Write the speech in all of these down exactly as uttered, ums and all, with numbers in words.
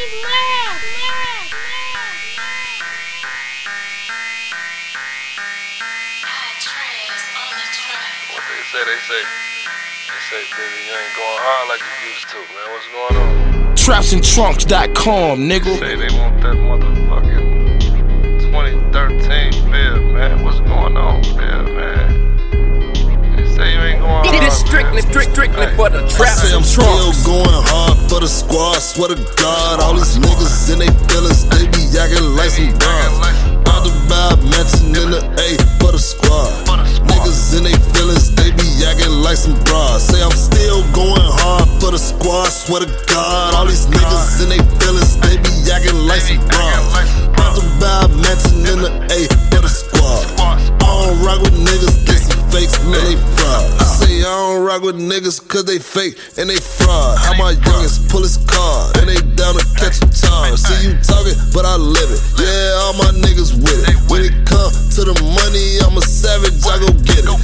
What they say, they say, they say, baby, you ain't going hard like you used to, man. What's going on? traps and trunks dot com, nigga. They say they want that motherfucking twenty thirteen bill, man. What's going on, bill, man? They say you ain't going hard. It is strictly, strict, strictly for the traps I say I'm and still trunks. going hard for the squad. Swear to God, all these niggas in they feelings, they be yakking like some bronze. About to buy a mansion in the A for the squad. Niggas in they feelings, they be yakking like some bras. Say I'm still going hard for the squad. Swear to God, all these niggas in they feelings, they be yakking like some bras. About to buy a mansion in the A for the squad. I don't rock with niggas, get some fakes, man, they fraud. I say I don't rock with niggas cause they fake and they fraud. How my youngest pull his card and they down to catch a charge. See you talking, but I live it. Yeah, all my niggas with it. When it come to the money, I'm a savage, I go get it.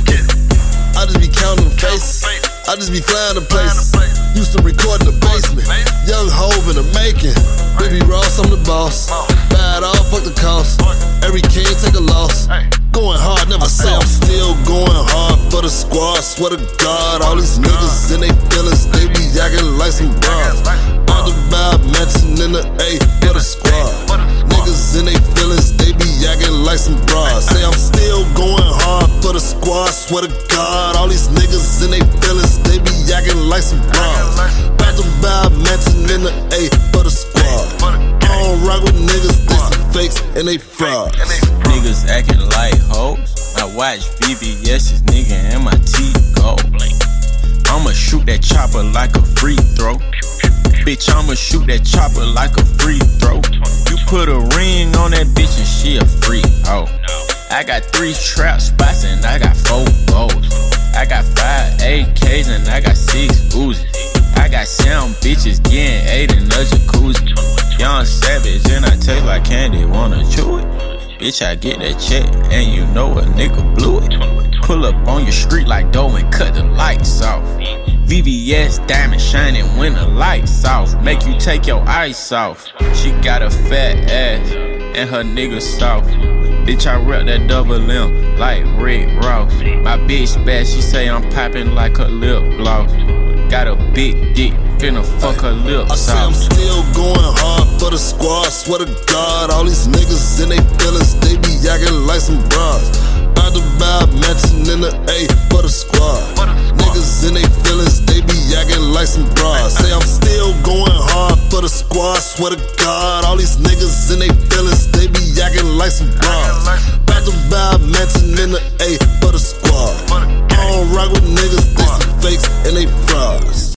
I just be counting faces, I just be flying the places. Used to record in the basement, young Hove in the making. Baby Ross, I'm the boss. Buy it all, fuck the cost. Every king take a loss. Going hard, never say I'm still going hard for the squad. Swear to God, all these niggas in they feelings, they be yakking like some bronze. About to buy a mansion in the A for the squad. Niggas in they feelings, they be yakking like some bras. Say I'm still going hard for the squad. Swear to God, all these niggas in they feelings, they be yakking like some bras. About to buy a mansion in the A for the squad. I don't rock with niggas, they some fakes and they frauds. Niggas acting like hoes. I watch V V S's, nigga, and my teeth go. I'ma shoot that chopper like a free throw. Bitch, I'ma shoot that chopper like a free throw. You put a ring on that bitch and she a freak. Oh, I got three trap spots and I got four goals. I got five A Ks and I got six Uzis. I got seven bitches getting eight in a jacuzzi. Young savage and I taste like candy, wanna chew it? Bitch, I get that check and you know a nigga blew it. Pull up on your street like dough and cut the lights off. V V S diamond shining when the lights off. Make you take your ice off. She got a fat ass and her nigga soft. Bitch, I rep that double M like Rick Ross. My bitch bad, she say I'm popping like a lip gloss. Got a big dick, finna fuck her lips I say I'm off. still going hard for the squad. Swear to God, all these niggas in they feelings, they be yakking like some bras. About to buy a mansion in the A for the squad. Niggas in they feelings, they be yakking like some bras. Say I'm still going hard for the squad. Swear to God, all these niggas in they feelings, they be yakking like some bras. About to buy a mansion in the A